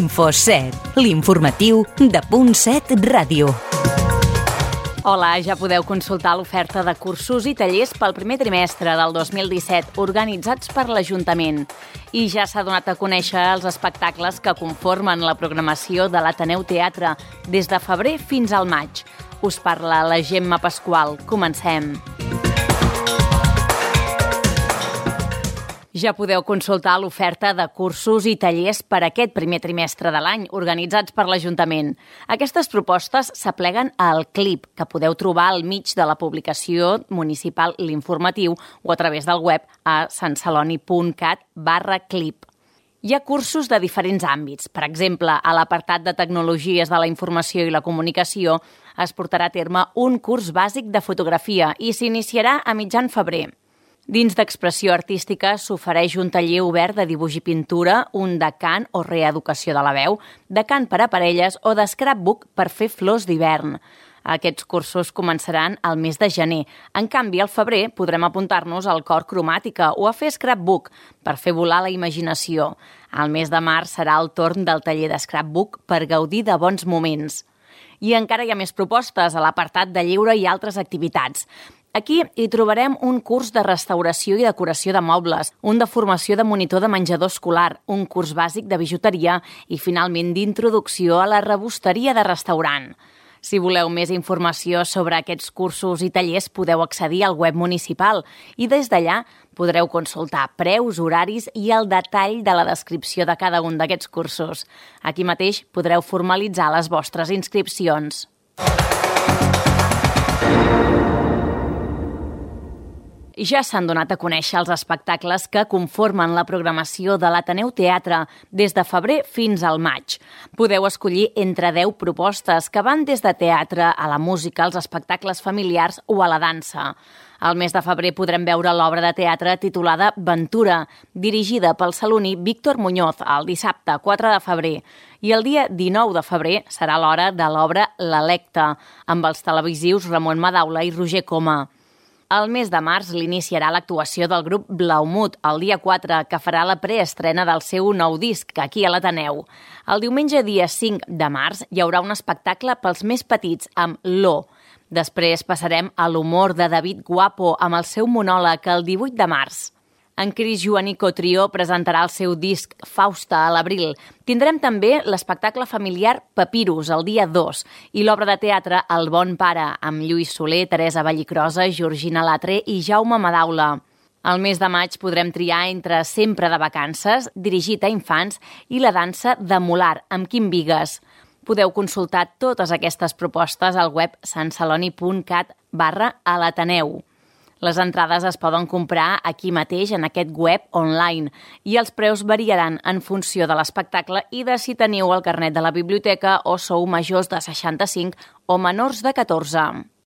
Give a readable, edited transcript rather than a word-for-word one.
Info7, l'informatiu de Punt7 Ràdio. Hola, ja podeu consultar l'oferta de cursos i tallers pel primer trimestre del 2017 organitzats per l'Ajuntament. I ja s'ha donat a conèixer els espectacles que conformen la programació de l'Ateneu Teatre des de febrer fins al maig. Us parla la Gemma Pasqual. Comencem. Ja podeu consultar l'oferta de cursos i tallers per aquest primer trimestre de l'any, organitzats per l'Ajuntament. Aquestes propostes s'apleguen al CLIP, que podeu trobar al mig de la publicació municipal L'Informatiu o a través del web a santceloni.cat/clip. Hi ha cursos de diferents àmbits. Per exemple, a l'apartat de Tecnologies de la Informació i la Comunicació es portarà a terme un curs bàsic de fotografia i s'iniciarà a mitjan febrer. Dins d'expressió artística s'ofereix un taller obert de dibuix i pintura, un de cant o reeducació de la veu, de cant per a parelles o de scrapbook per fer flors d'hivern. Aquests cursos començaran al mes de gener. En canvi, al febrer podrem apuntar-nos al cor cromàtica o a fer scrapbook per fer volar la imaginació. Al mes de març serà el torn del taller de scrapbook per gaudir de bons moments. I encara hi ha més propostes a l'apartat de lleure i altres activitats. Aquí hi trobarem un curs de restauració i decoració de mobles, un de formació de monitor de menjador escolar, un curs bàsic de bijuteria i, finalment, d'introducció a la rebosteria de restaurant. Si voleu més informació sobre aquests cursos i tallers, podeu accedir al web municipal i des d'allà podreu consultar preus, horaris i el detall de la descripció de cada un d'aquests cursos. Aquí mateix podreu formalitzar les vostres inscripcions. Ja s'han donat a conèixer els espectacles que conformen la programació de l'Ateneu Teatre des de febrer fins al maig. Podeu escollir entre 10 propostes que van des de teatre a la música, als espectacles familiars o a la dansa. Al mes de febrer podrem veure l'obra de teatre titulada Ventura, dirigida pel saloní Víctor Muñoz, el dissabte 4 de febrer. I el dia 19 de febrer serà l'hora de l'obra L'Electe, amb els televisius Ramon Madaula i Roger Coma. Al mes de març l'iniciarà l'actuació del grup Blaumut, el dia 4, que farà la preestrena del seu nou disc, aquí a l'Ateneu. El diumenge dia 5 de març hi haurà un espectacle pels més petits amb L'O. Després passarem a l'humor de David Guapo amb el seu monòleg el 18 de març. En Cris Joanico Trio presentarà el seu disc Fausta a l'abril. Tindrem també l'espectacle familiar Papirus el dia 2 i l'obra de teatre El bon pare amb Lluís Soler, Teresa Vallicrosa, Georgina Latre i Jaume Madaula. Al mes de maig podrem triar entre Sempre de vacances, dirigit a infants, i la dansa de Molar amb Quim Bigues. Podeu consultar totes aquestes propostes al web santceloni.cat/alateneu. Les entrades es poden comprar aquí mateix en aquest web online i els preus variaran en funció de l'espectacle i de si teniu el carnet de la biblioteca o sou majors de 65 o menors de 14.